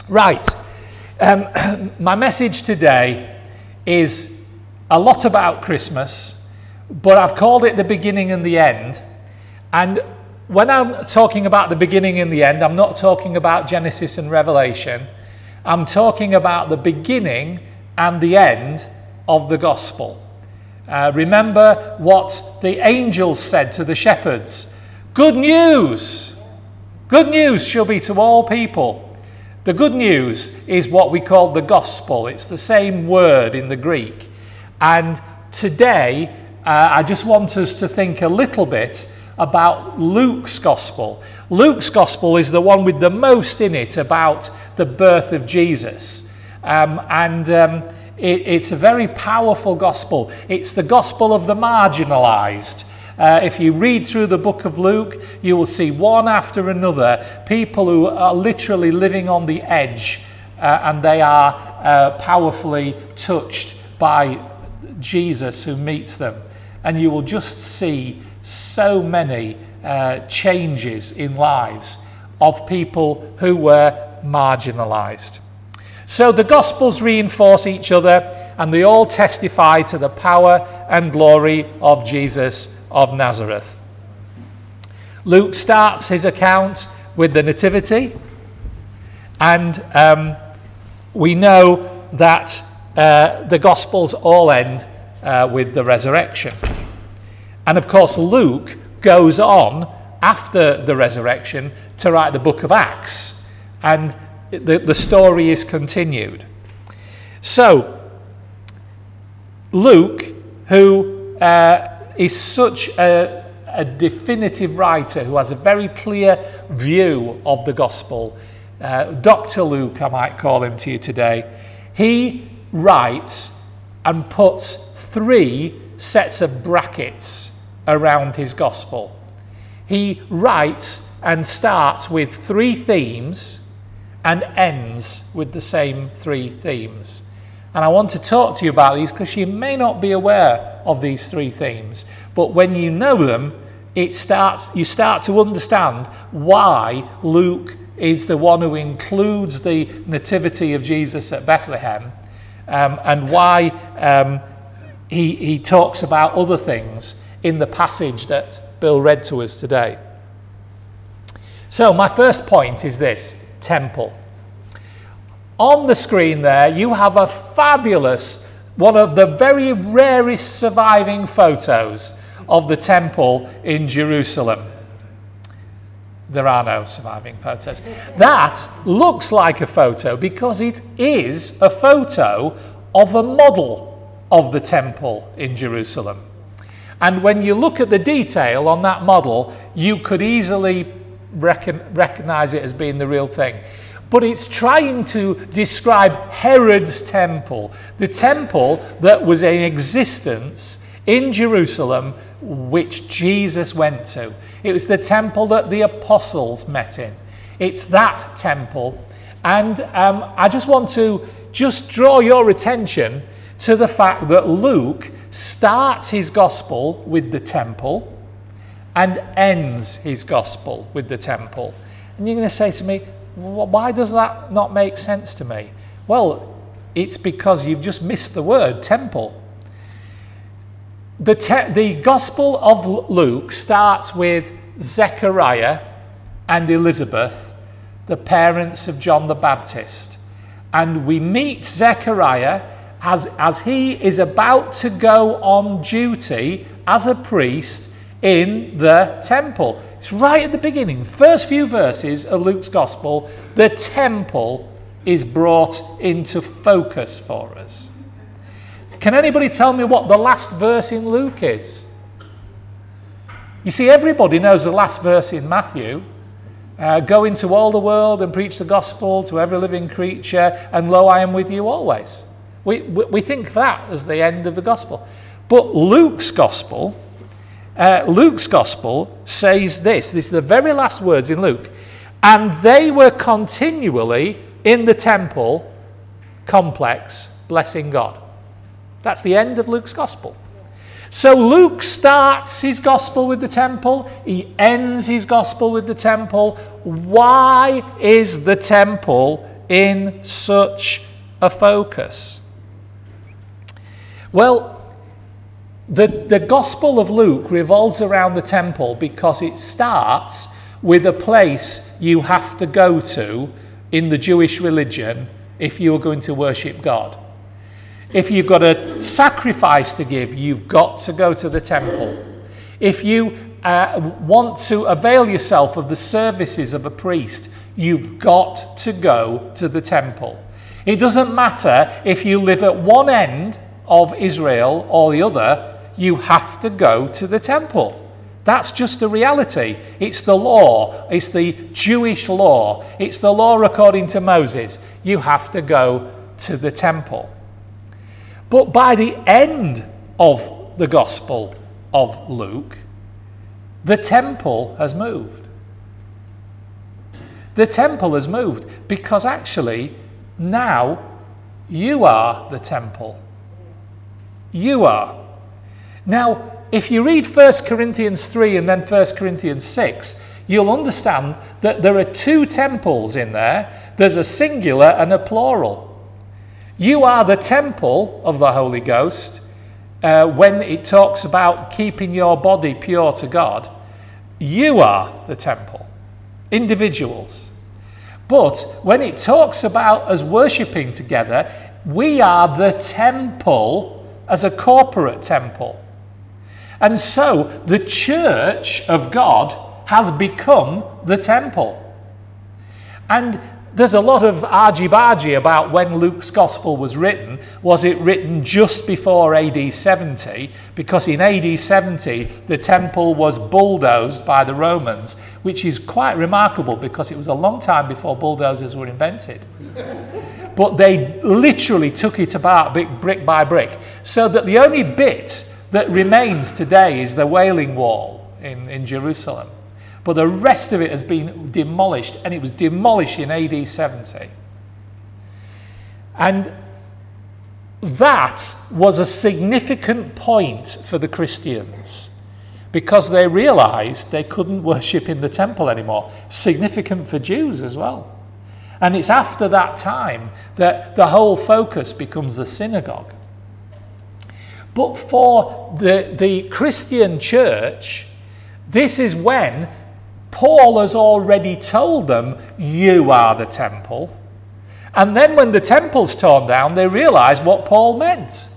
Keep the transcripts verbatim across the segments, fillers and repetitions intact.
Right. Um, my message today is a lot about Christmas, but I've called it the beginning and the end. And when I'm talking about the beginning and the end, I'm not talking about Genesis and Revelation. I'm talking about the beginning and the end of the gospel. Uh, remember what the angels said to the shepherds. Good news! Good news shall be to all people. The good news is what we call the gospel. It's the same word in the Greek. And today, uh, I just want us to think a little bit about Luke's gospel. Luke's gospel is the one with the most in it about the birth of Jesus. Um, and um, it, it's a very powerful gospel. It's the gospel of the marginalized. Uh, if you read through the book of Luke, you will see one after another people who are literally living on the edge, uh, and they are uh, powerfully touched by Jesus who meets them. And you will just see so many uh, changes in lives of people who were marginalized. So the Gospels reinforce each other, and they all testify to the power and glory of Jesus of Nazareth. Luke starts his account with the Nativity, and um, we know that uh, the Gospels all end uh, with the resurrection. And of course, Luke goes on after the resurrection to write the book of Acts, and the, the story is continued. So, Luke, who uh, is such a, a definitive writer, who has a very clear view of the gospel, uh, Doctor Luke, I might call him to you today, he writes and puts three sets of brackets around his gospel. He writes and starts with three themes and ends with the same three themes. And I want to talk to you about these because you may not be aware of these three themes, but when you know them, it starts. you start to understand why Luke is the one who includes the nativity of Jesus at Bethlehem, um, and why um, he, he talks about other things in the passage that Bill read to us today. So my first point is this: temple. On the screen there, you have a fabulous, one of the very rarest surviving photos of the temple in Jerusalem. There are no surviving photos. That looks like a photo because it is a photo of a model of the temple in Jerusalem. And when you look at the detail on that model, you could easily recon- recognize it as being the real thing. But it's trying to describe Herod's temple, the temple that was in existence in Jerusalem, which Jesus went to. It was the temple that the apostles met in. It's that temple. And um, I just want to just draw your attention to the fact that Luke starts his gospel with the temple and ends his gospel with the temple. And you're going to say to me, why does that not make sense to me? Well, it's because you've just missed the word temple. The, te- the Gospel of Luke starts with Zechariah and Elizabeth, the parents of John the Baptist. And we meet Zechariah as, as he is about to go on duty as a priest in the temple. It's right at the beginning, first few verses of Luke's gospel, the temple is brought into focus for us. Can anybody tell me what the last verse in Luke is? You see, everybody knows the last verse in Matthew. Uh, go into all the world and preach the gospel to every living creature, and lo, I am with you always. We, we, we think that as the end of the gospel. But Luke's gospel Uh, Luke's gospel says this. This is the very last words in Luke. And they were continually in the temple complex, blessing God. That's the end of Luke's gospel. So Luke starts his gospel with the temple. He ends his gospel with the temple. Why is the temple in such a focus? Well, the, the Gospel of Luke revolves around the temple because it starts with a place you have to go to in the Jewish religion if you're going to worship God. If you've got a sacrifice to give, you've got to go to the temple. If you uh, want to avail yourself of the services of a priest, you've got to go to the temple. It doesn't matter if you live at one end of Israel or the other, you have to go to the temple. That's just a reality. It's the law. It's the Jewish law. It's the law according to Moses. You have to go to the temple. But by the end of the Gospel of Luke, the temple has moved. The temple has moved because actually now you are the temple. You are. Now, if you read First Corinthians three and then First Corinthians six, you'll understand that there are two temples in there. There's a singular and a plural. You are the temple of the Holy Ghost. Uh, when it talks about keeping your body pure to God, you are the temple, individuals. But when it talks about us worshipping together, we are the temple as a corporate temple. And so the church of God has become the temple. And there's a lot of argy-bargy about when Luke's gospel was written. Was it written just before A D seventy? Because in A D seventy, the temple was bulldozed by the Romans, which is quite remarkable because it was a long time before bulldozers were invented. But they literally took it apart brick by brick, so that the only bit that remains today is the Wailing Wall in, in Jerusalem. But the rest of it has been demolished, and it was demolished in A D seventy. And that was a significant point for the Christians because they realized they couldn't worship in the temple anymore. Significant for Jews as well. And it's after that time that the whole focus becomes the synagogue. But for the, the Christian church, this is when Paul has already told them, you are the temple. And then when the temple's torn down, they realize what Paul meant.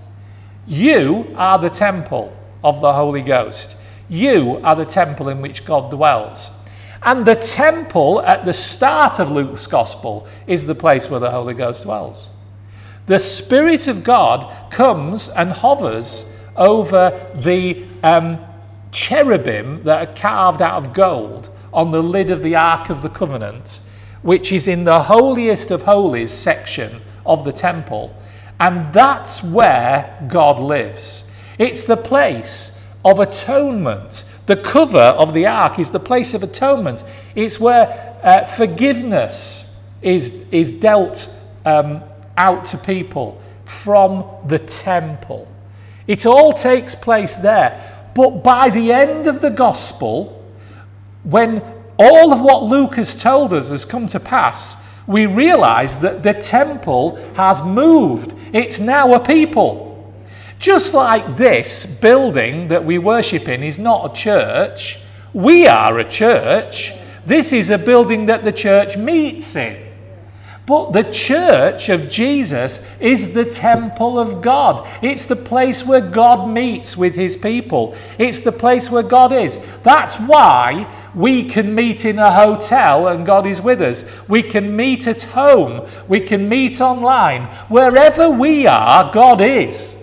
You are the temple of the Holy Ghost. You are the temple in which God dwells. And the temple at the start of Luke's gospel is the place where the Holy Ghost dwells. The Spirit of God comes and hovers over the um, cherubim that are carved out of gold on the lid of the Ark of the Covenant, which is in the holiest of holies section of the temple. And that's where God lives. It's the place of atonement. The cover of the Ark is the place of atonement. It's where uh, forgiveness is, is dealt um, out to people from the temple. It all takes place there. But by the end of the gospel, when all of what Luke has told us has come to pass, we realize that the temple has moved. It's now a people. Just like this building that we worship in is not a church, we are a church. This is a building that the church meets in. But the church of Jesus is the temple of God. It's the place where God meets with his people. It's the place where God is. That's why we can meet in a hotel and God is with us. We can meet at home. We can meet online. Wherever we are, God is.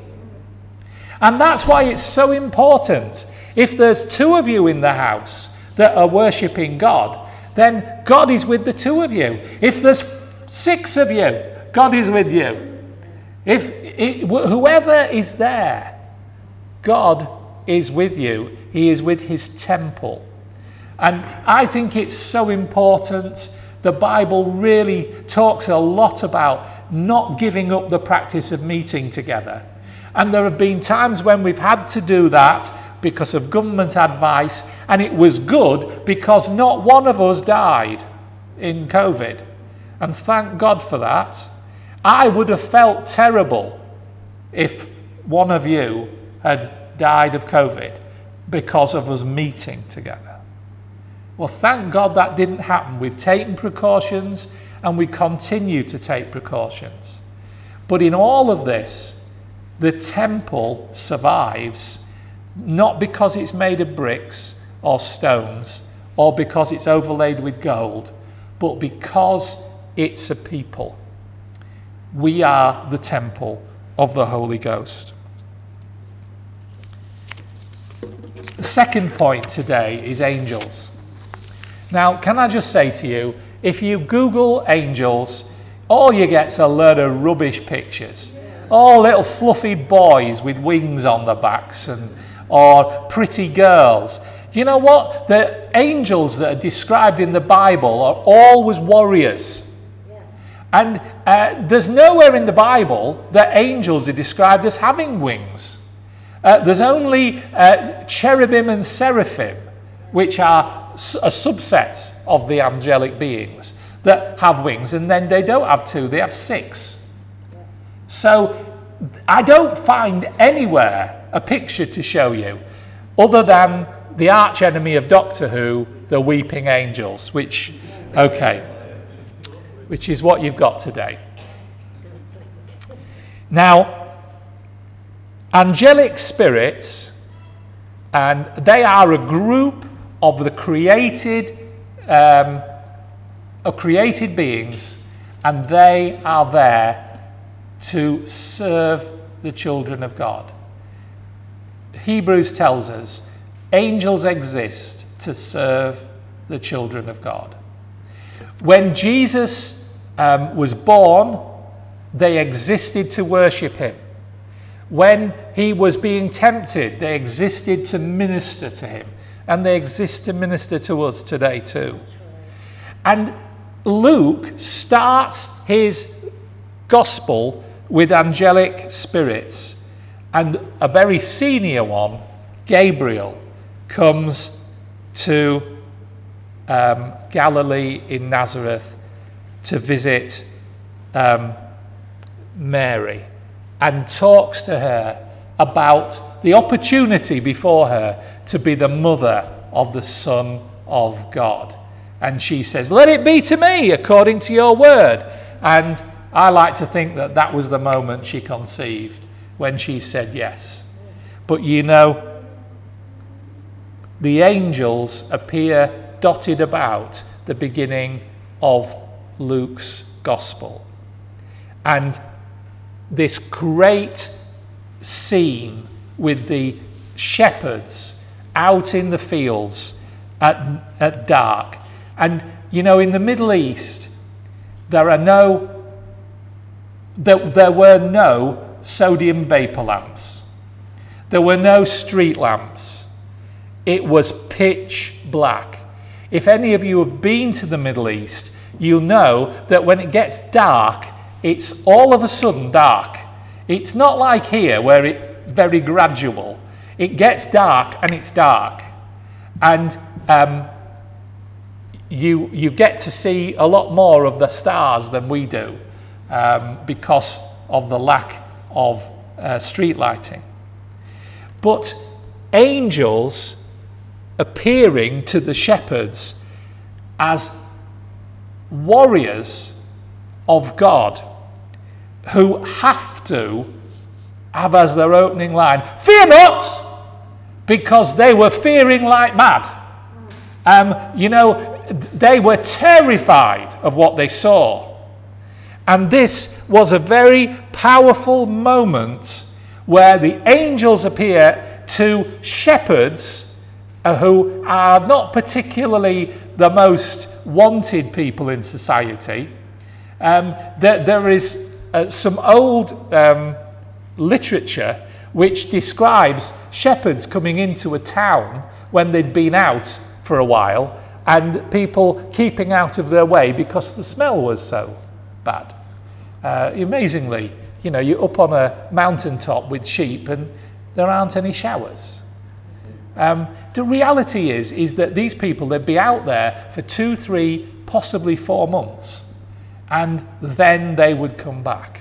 And that's why it's so important. If there's two of you in the house that are worshipping God, then God is with the two of you. If there's six of you, God is with you. If it, whoever is there, God is with you. He is with his temple. And I think it's so important. The Bible really talks a lot about not giving up the practice of meeting together. And there have been times when we've had to do that because of government advice, and it was good because not one of us died in COVID. And thank God for that. I would have felt terrible if one of you had died of COVID because of us meeting together. Well, thank God that didn't happen. We've taken precautions and we continue to take precautions. But in all of this, the temple survives, not because it's made of bricks or stones or because it's overlaid with gold, but because it's a people. We are the temple of the Holy Ghost. The second point today is angels. Now, can I just say to you, if you Google angels, all you get's a load of rubbish pictures. All little fluffy boys with wings on their backs, and or pretty girls. Do you know what? The angels that are described in the Bible are always warriors. And uh, there's nowhere in the Bible that angels are described as having wings. Uh, there's only uh, cherubim and seraphim, which are a subset of the angelic beings, that have wings, and then they don't have two, they have six. So I don't find anywhere a picture to show you other than the arch enemy of Doctor Who, the weeping angels, which, okay, which is what you've got today. Now, angelic spirits, and they are a group of the created, um, of created beings, and they are there to serve the children of God. Hebrews tells us angels exist to serve the children of God. When Jesus um, was born, they existed to worship him. When he was being tempted, they existed to minister to him. And they exist to minister to us today too. And Luke starts his gospel with angelic spirits. And a very senior one, Gabriel, comes to um, Galilee in Nazareth to visit um, Mary and talks to her about the opportunity before her to be the mother of the Son of God. And she says, "Let it be to me according to your word." And I like to think that that was the moment she conceived, when she said yes. But you know, the angels appear dotted about the beginning of Luke's gospel. And this great scene with the shepherds out in the fields at, at dark. And, you know, in the Middle East, there are no, there, there were no sodium vapor lamps. There were no street lamps. It was pitch black. If any of you have been to the Middle East, you'll know that when it gets dark, it's all of a sudden dark. It's not like here where it's very gradual. It gets dark and it's dark. And um, you, you get to see a lot more of the stars than we do um, because of the lack of uh, street lighting. But angels appearing to the shepherds as warriors of God who have to have as their opening line, "Fear not," because they were fearing like mad. Um, you know, they were terrified of what they saw. And this was a very powerful moment where the angels appear to shepherds who are not particularly the most wanted people in society. Um, there, there is uh, some old um, literature which describes shepherds coming into a town when they'd been out for a while and people keeping out of their way because the smell was so bad. Uh, amazingly, you know, you're up on a mountaintop with sheep and there aren't any showers. Um, the reality is, is that these people, they'd be out there for two, three, possibly four months. and then they would come back.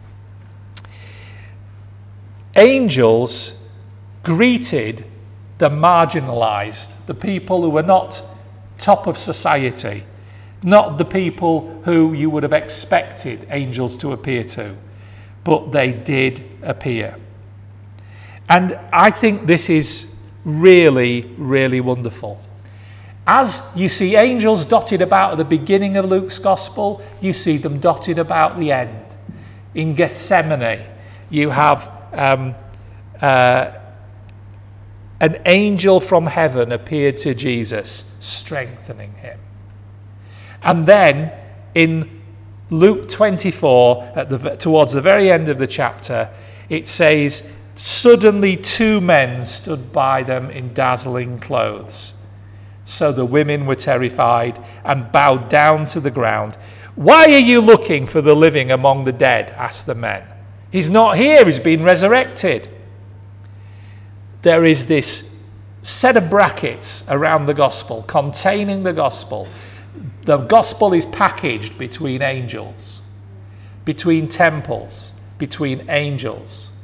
Angels greeted the marginalized, the people who were not top of society, not the people who you would have expected angels to appear to, but they did appear. And I think this is really, really wonderful. As you see angels dotted about at the beginning of Luke's gospel, you see them dotted about the end. In Gethsemane, you have um, uh, an angel from heaven appeared to Jesus, strengthening him. And then in Luke twenty-four, at the, towards the very end of the chapter, it says, suddenly two men stood by them in dazzling clothes. So the women were terrified and bowed down to the ground. Why are you looking for the living among the dead? Asked the men. He's not here, he's been resurrected. There is this set of brackets around the gospel, containing the gospel. The gospel is packaged between angels, between temples, between angels.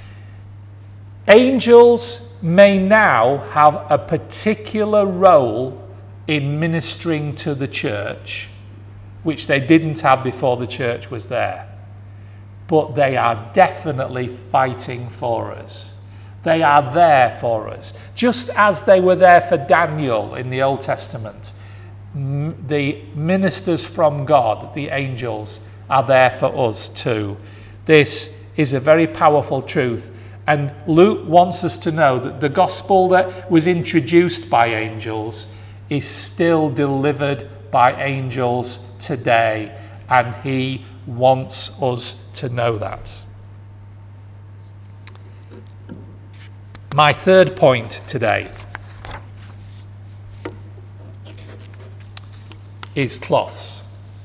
Angels may now have a particular role in ministering to the church, which they didn't have before the church was there. But they are definitely fighting for us. They are there for us. Just as they were there for Daniel in the Old Testament, m- the ministers from God, the angels, are there for us too. This is a very powerful truth. And Luke wants us to know that the gospel that was introduced by angels is still delivered by angels today. And he wants us to know that. My third point today is cloths.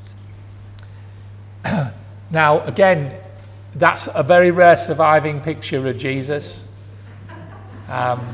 Now, again, that's a very rare surviving picture of Jesus. Um,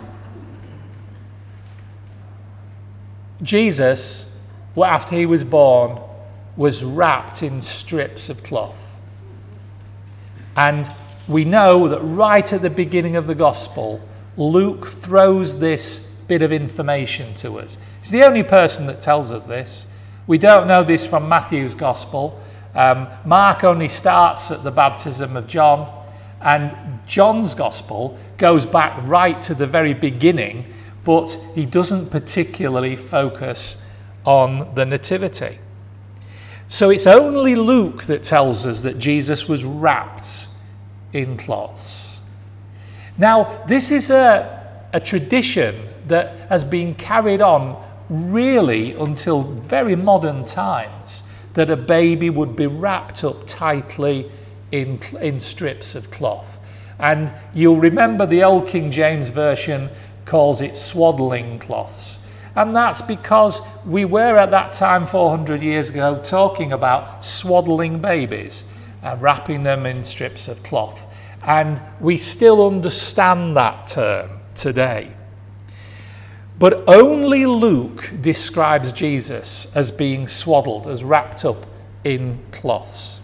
Jesus, after he was born, was wrapped in strips of cloth. And we know that right at the beginning of the gospel, Luke throws this bit of information to us. He's the only person that tells us this. We don't know this from Matthew's gospel. Um, Mark only starts at the baptism of John, and John's gospel goes back right to the very beginning, but he doesn't particularly focus on the nativity. So it's only Luke that tells us that Jesus was wrapped in cloths. Now, this is a, a tradition that has been carried on really until very modern times, that a baby would be wrapped up tightly in, in strips of cloth. And you'll remember the old King James Version calls it swaddling cloths. And that's because we were at that time four hundred years ago talking about swaddling babies, uh, wrapping them in strips of cloth. And we still understand that term today. But only Luke describes Jesus as being swaddled, as wrapped up in cloths.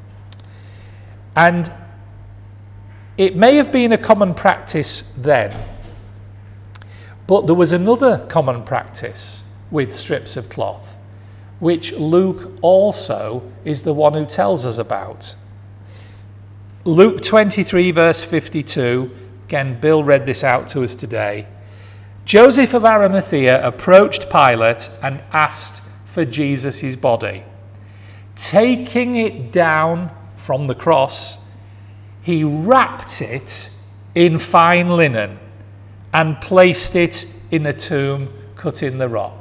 And it may have been a common practice then, but there was another common practice with strips of cloth, which Luke also is the one who tells us about. Luke twenty-three, verse fifty-two, again, Bill read this out to us today. Joseph of Arimathea approached Pilate and asked for Jesus' body. Taking it down from the cross, he wrapped it in fine linen and placed it in a tomb cut in the rock.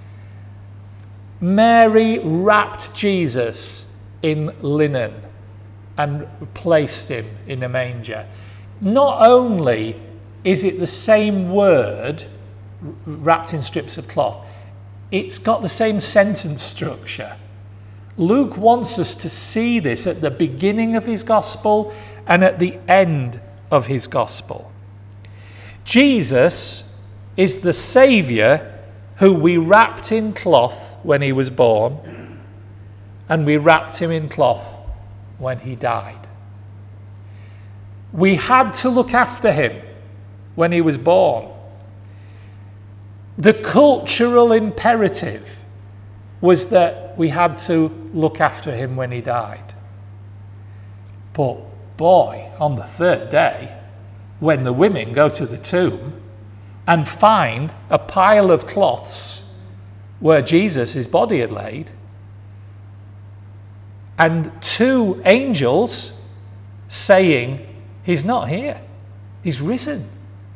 Mary wrapped Jesus in linen and placed him in a manger. Not only is it the same word, wrapped in strips of cloth, it's got the same sentence structure. Luke wants us to see this at the beginning of his gospel and at the end of his gospel. Jesus is the Saviour who we wrapped in cloth when he was born, and we wrapped him in cloth when he died. We had to look after him when he was born. The cultural imperative was that we had to look after him when he died. But boy, on the third day, when the women go to the tomb and find a pile of cloths where Jesus, his body had laid, and two angels saying, he's not here, he's risen.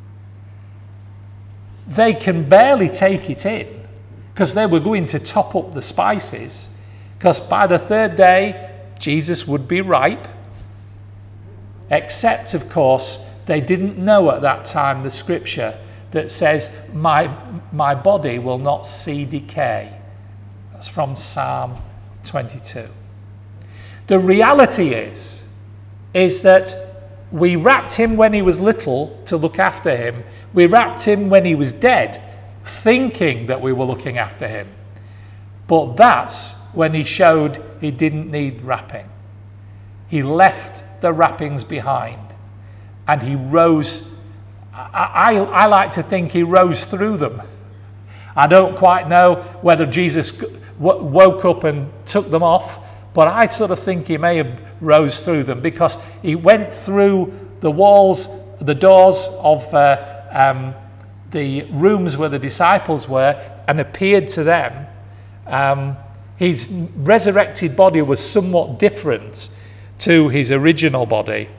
They can barely take it in because they were going to top up the spices, because by the third day, Jesus would be ripe. Except, of course, they didn't know at that time the scripture that says, my, my body will not see decay. That's from Psalm twenty-two. The reality is, is that we wrapped him when he was little to look after him. We wrapped him when he was dead, thinking that we were looking after him. But that's when he showed he didn't need wrapping. He left the wrappings behind and he rose. I, I, I like to think he rose through them. I don't quite know whether Jesus w- woke up and took them off, but I sort of think he may have rose through them, because he went through the walls, the doors of uh, um, the rooms where the disciples were and appeared to them. Um, his resurrected body was somewhat different to his original body.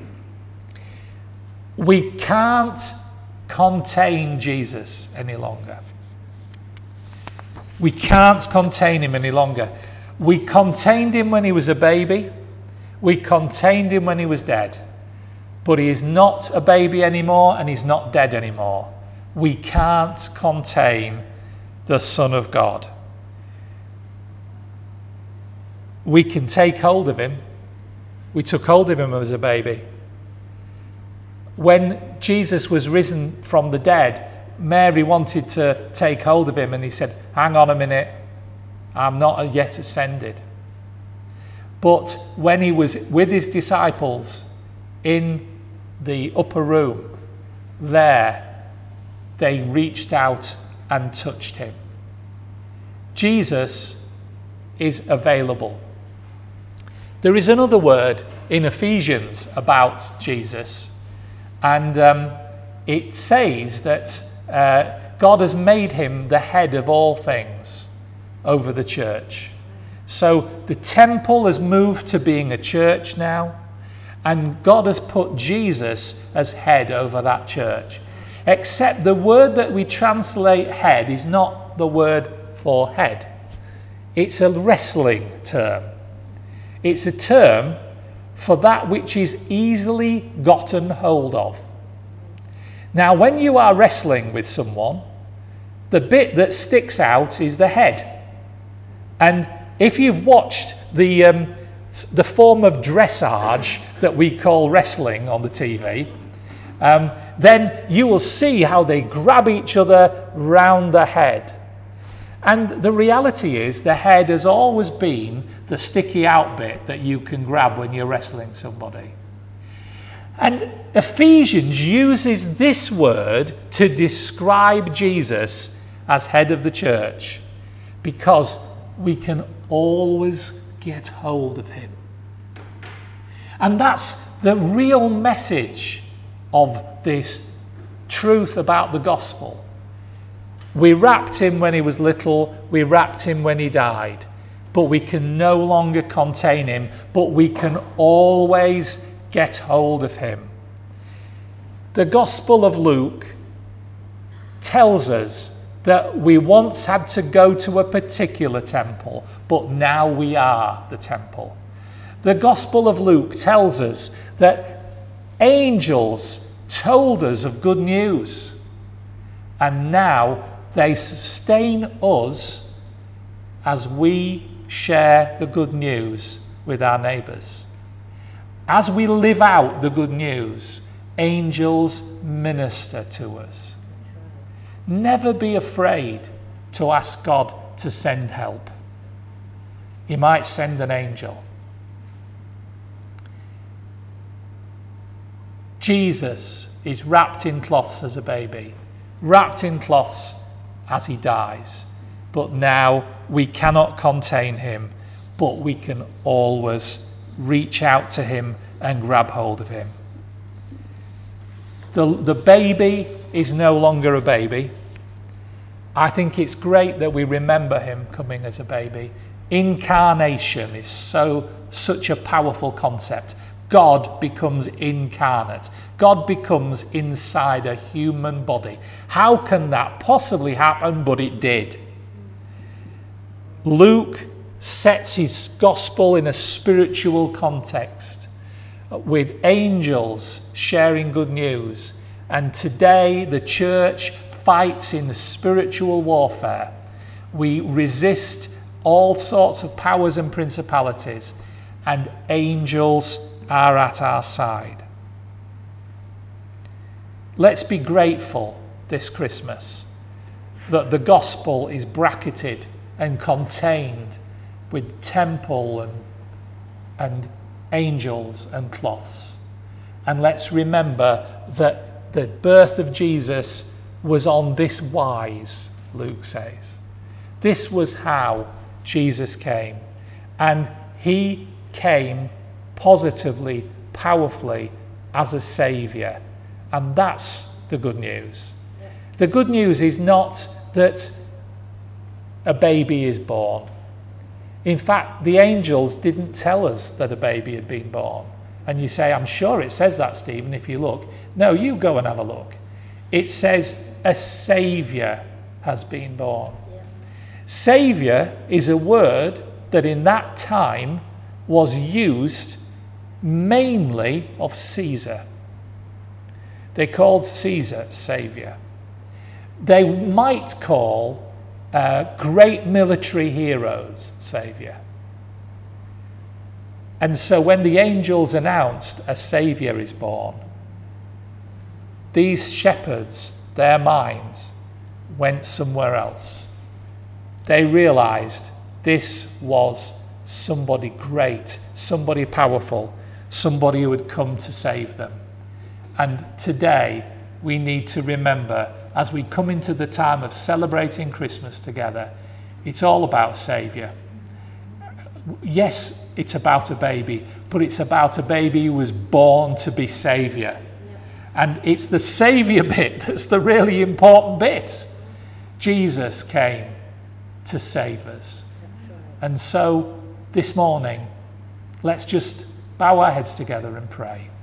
We can't contain Jesus any longer. We can't contain him any longer. We contained him when he was a baby. We contained him when he was dead. But he is not a baby anymore, and he's not dead anymore. We can't contain the Son of God. We can take hold of him. We took hold of him as a baby. When Jesus was risen from the dead, Mary wanted to take hold of him, and he said, hang on a minute, I'm not yet ascended. But when he was with his disciples in the upper room, there they reached out and touched him. Jesus is available. There is another word in Ephesians about Jesus, and um, it says that uh, God has made him the head of all things over the church. So the temple has moved to being a church now, and God has put Jesus as head over that church. Except the word that we translate head is not the word for head. It's a wrestling term. It's a term for that which is easily gotten hold of. Now, when you are wrestling with someone, the bit that sticks out is the head. And if you've watched the um, the form of dressage that we call wrestling on the T V, um, then you will see how they grab each other round the head. And the reality is, the head has always been the sticky out bit that you can grab when you're wrestling somebody. And Ephesians uses this word to describe Jesus as head of the church, because we can always get hold of him. And that's the real message of this truth about the gospel. We wrapped him when he was little, we wrapped him when he died, but we can no longer contain him, but we can always get hold of him. The Gospel of Luke tells us that we once had to go to a particular temple, but now we are the temple. The Gospel of Luke tells us that angels told us of good news, and now they sustain us as we share the good news with our neighbours. As we live out the good news, angels minister to us. Never be afraid to ask God to send help. He might send an angel. Jesus is wrapped in cloths as a baby, wrapped in cloths as he dies. But now we cannot contain him, but we can always reach out to him and grab hold of him. The, the baby is no longer a baby. I think it's great that we remember him coming as a baby. Incarnation is so such a powerful concept. God becomes incarnate. God becomes inside a human body. How can that possibly happen? But it did. Luke sets his gospel in a spiritual context with angels sharing good news. And today the church fights in the spiritual warfare. We resist all sorts of powers and principalities, and angels are at our side. Let's be grateful this Christmas that the gospel is bracketed and contained with temple and, and angels and cloths. And let's remember that the birth of Jesus was on this wise, Luke says. This was how Jesus came. And he came positively, powerfully as a saviour. And that's the good news. The good news is not that a baby is born. In fact, the angels didn't tell us that a baby had been born. And you say, I'm sure it says that, Stephen, if you look. No, you go and have a look. It says a saviour has been born. Yeah. Saviour is a word that in that time was used mainly of Caesar. They called Caesar saviour. They might call uh, great military heroes saviour. And so when the angels announced a saviour is born, these shepherds, their minds went somewhere else. They realised this was somebody great, somebody powerful, somebody who had come to save them. And today we need to remember, as we come into the time of celebrating Christmas together, it's all about a saviour. Yes, it's about a baby, but it's about a baby who was born to be saviour. And it's the saviour bit that's the really important bit. Jesus came to save us. And so this morning, let's just bow our heads together and pray.